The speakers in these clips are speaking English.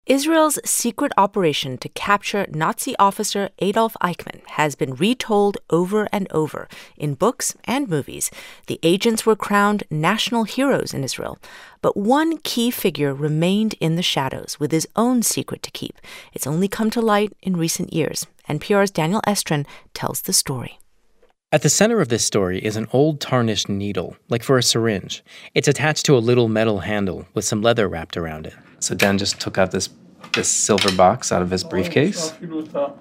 Israel's secret operation to capture Nazi officer Adolf Eichmann has been retold over and over in books and movies. The agents were crowned national heroes in Israel. But one key figure remained in the shadows with his own secret to keep. It's only come to light in recent years. NPR's Daniel Estrin tells the story. At the center of this story is an old tarnished needle, like for a syringe. It's attached to a little metal handle with some leather wrapped around it. So Dan just took out this silver box out of his briefcase. Oh,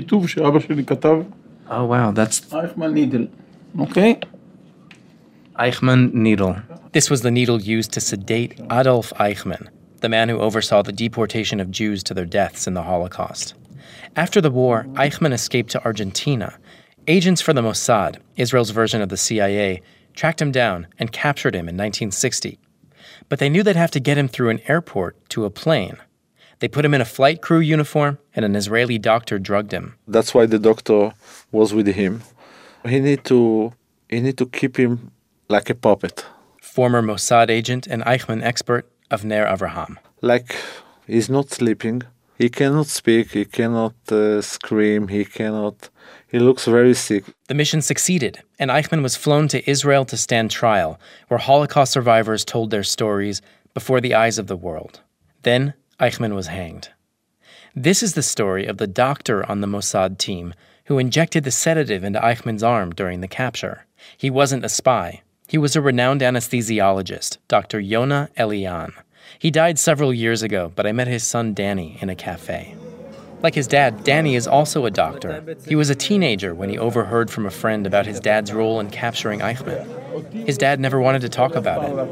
wow, that's Eichmann needle. Okay? Eichmann needle. This was the needle used to sedate Adolf Eichmann, the man who oversaw the deportation of Jews to their deaths in the Holocaust. After the war, Eichmann escaped to Argentina. Agents for the Mossad, Israel's version of the CIA, tracked him down and captured him in 1960. But they knew they'd have to get him through an airport to a plane. They put him in a flight crew uniform, and an Israeli doctor drugged him. That's why the doctor was with him. He need to keep him like a puppet. Former Mossad agent and Eichmann expert Avner Avraham. Like he's not sleeping. He cannot speak. He cannot scream. He looks very sick. The mission succeeded, and Eichmann was flown to Israel to stand trial, where Holocaust survivors told their stories before the eyes of the world. Then Eichmann was hanged. This is the story of the doctor on the Mossad team who injected the sedative into Eichmann's arm during the capture. He wasn't a spy. He was a renowned anesthesiologist, Dr. Yona Elian. He died several years ago, but I met his son Danny in a cafe. Like his dad, Danny is also a doctor. He was a teenager when he overheard from a friend about his dad's role in capturing Eichmann. His dad never wanted to talk about it.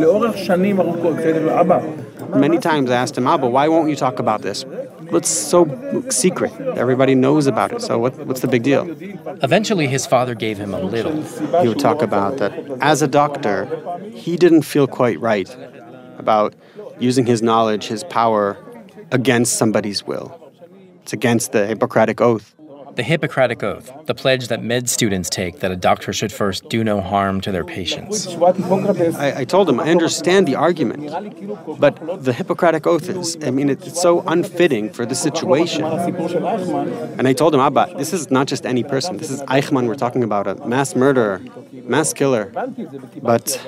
Many times I asked him, Abba, why won't you talk about this? It's so secret. Everybody knows about it, so what's the big deal? Eventually, his father gave him a little. He would talk about that as a doctor, he didn't feel quite right about using his knowledge, his power, against somebody's will. It's against the Hippocratic Oath. The Hippocratic Oath, the pledge that med students take that a doctor should first do no harm to their patients. I told him, I understand the argument, but the Hippocratic Oath is, it's so unfitting for the situation. And I told him, Abba, this is not just any person. This is Eichmann we're talking about, a mass murderer, mass killer. But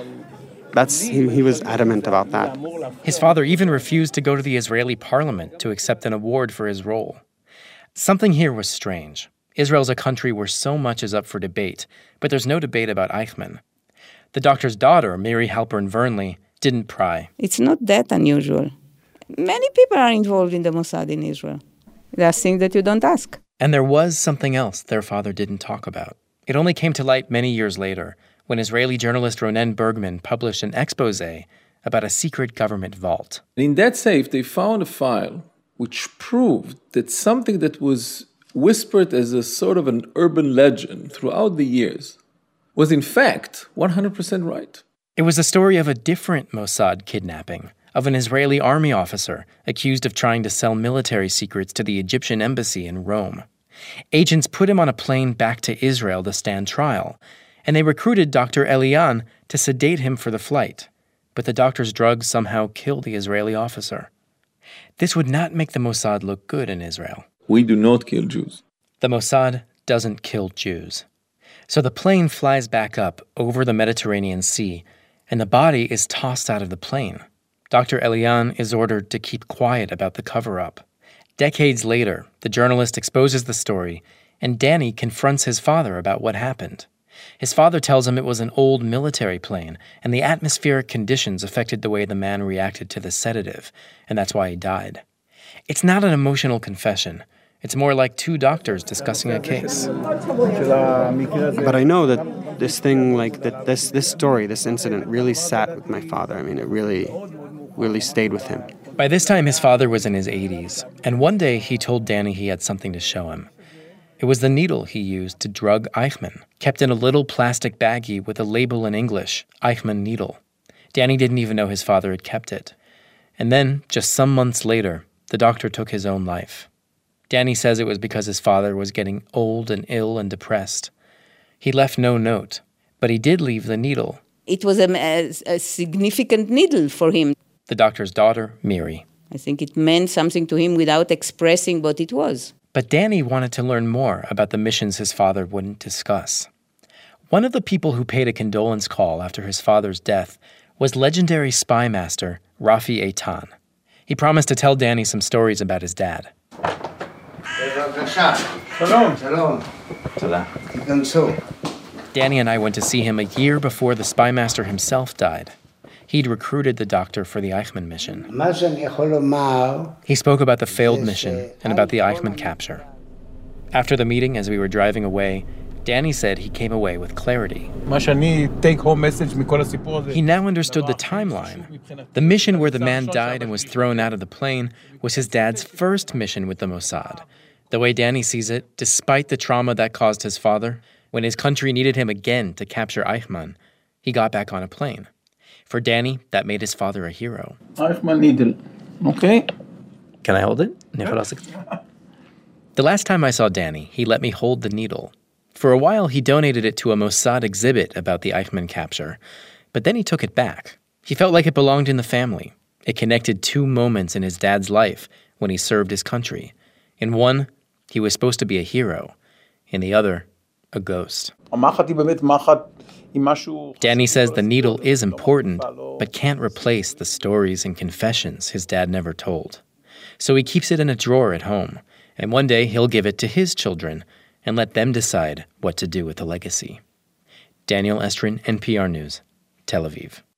he was adamant about that. His father even refused to go to the Israeli parliament to accept an award for his role. Something here was strange. Israel's a country where so much is up for debate, but there's no debate about Eichmann. The doctor's daughter, Miri Halpern Vernley, didn't pry. It's not that unusual. Many people are involved in the Mossad in Israel. There are things that you don't ask. And there was something else their father didn't talk about. It only came to light many years later, when Israeli journalist Ronen Bergman published an exposé about a secret government vault. In that safe, they found a file which proved that something that was whispered as a sort of an urban legend throughout the years was in fact 100% right. It was the story of a different Mossad kidnapping, of an Israeli army officer accused of trying to sell military secrets to the Egyptian embassy in Rome. Agents put him on a plane back to Israel to stand trial, and they recruited Dr. Elian to sedate him for the flight. But the doctor's drugs somehow killed the Israeli officer. This would not make the Mossad look good in Israel. We do not kill Jews. The Mossad doesn't kill Jews. So the plane flies back up over the Mediterranean Sea, and the body is tossed out of the plane. Dr. Elian is ordered to keep quiet about the cover-up. Decades later, the journalist exposes the story, and Danny confronts his father about what happened. His father tells him it was an old military plane, and the atmospheric conditions affected the way the man reacted to the sedative, and that's why he died. It's not an emotional confession. It's more like two doctors discussing a case. But I know that this thing, this story, this incident really sat with my father. It really stayed with him. By this time, his father was in his 80s, and one day he told Danny he had something to show him. It was the needle he used to drug Eichmann, kept in a little plastic baggie with a label in English, Eichmann needle. Danny didn't even know his father had kept it. And then, just some months later, the doctor took his own life. Danny says it was because his father was getting old and ill and depressed. He left no note, but he did leave the needle. It was a significant needle for him. The doctor's daughter, Miri. I think it meant something to him without expressing what it was. But Danny wanted to learn more about the missions his father wouldn't discuss. One of the people who paid a condolence call after his father's death was legendary spy master Rafi Eitan. He promised to tell Danny some stories about his dad. Danny and I went to see him a year before the spy master himself died. He'd recruited the doctor for the Eichmann mission. He spoke about the failed mission and about the Eichmann capture. After the meeting, as we were driving away, Danny said he came away with clarity. He now understood the timeline. The mission where the man died and was thrown out of the plane was his dad's first mission with the Mossad. The way Danny sees it, despite the trauma that caused his father, when his country needed him again to capture Eichmann, he got back on a plane. For Danny, that made his father a hero. Eichmann needle, okay? Can I hold it? The last time I saw Danny, he let me hold the needle. For a while, he donated it to a Mossad exhibit about the Eichmann capture, but then he took it back. He felt like it belonged in the family. It connected two moments in his dad's life when he served his country. In one, he was supposed to be a hero. In the other, a ghost. Danny says the needle is important, but can't replace the stories and confessions his dad never told. So he keeps it in a drawer at home, and one day he'll give it to his children and let them decide what to do with the legacy. Daniel Estrin, NPR News, Tel Aviv.